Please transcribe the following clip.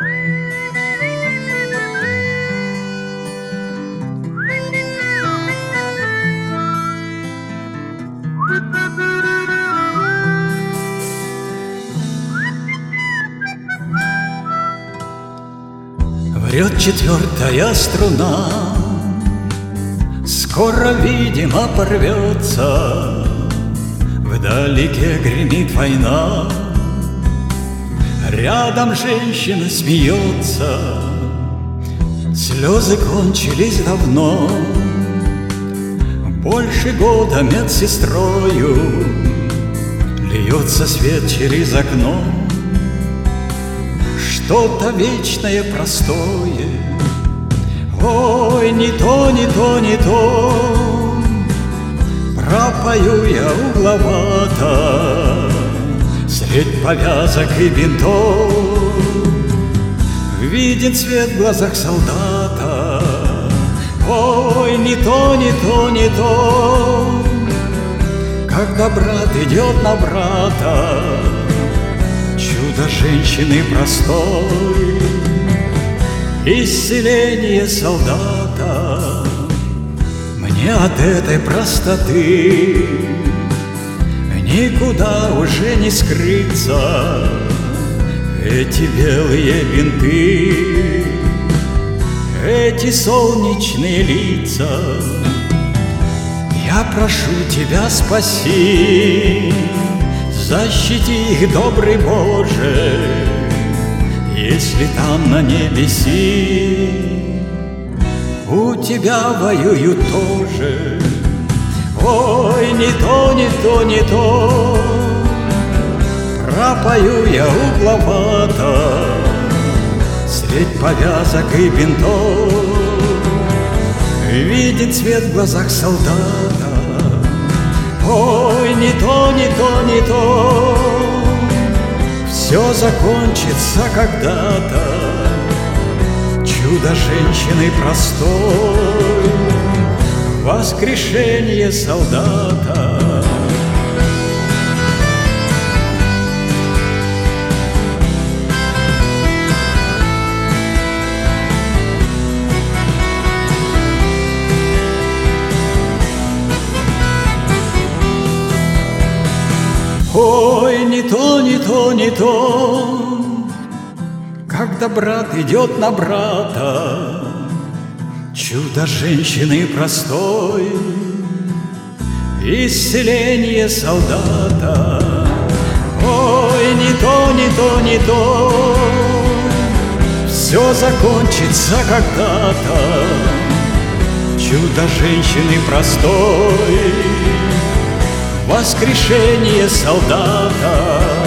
Врет четвертая струна, скоро, видимо, порвется. Вдалеке гремит война, рядом женщина смеется. Слезы кончились давно, больше года медсестрою льется свет через окно. Что-то вечное, простое. Ой, не то, не то, не то. Пропою я угловато средь повязок и бинтов. Виден свет в глазах солдата. Ой, не то, не то, не то. Когда брат идет на брата, чудо женщины простой, исцеление солдата. Мне от этой простоты никуда уже не скрыться. Эти белые бинты, эти солнечные лица. Я прошу тебя, спаси, защити их, добрый Боже, если там на небеси у тебя воюют тоже. Ой, не то, не то, не то. Пропою я угловато средь повязок и бинтов. Видит свет в глазах солдата. Ой, не то, не то, не то. Все закончится когда-то. Чудо женщины простой, воскрешение солдата. Ой, не то, не то, не то, когда брат идет на брата, чудо женщины простой, исцеление солдата. Ой, не то, не то, не то, все закончится когда-то. Чудо женщины простой, воскрешение солдата.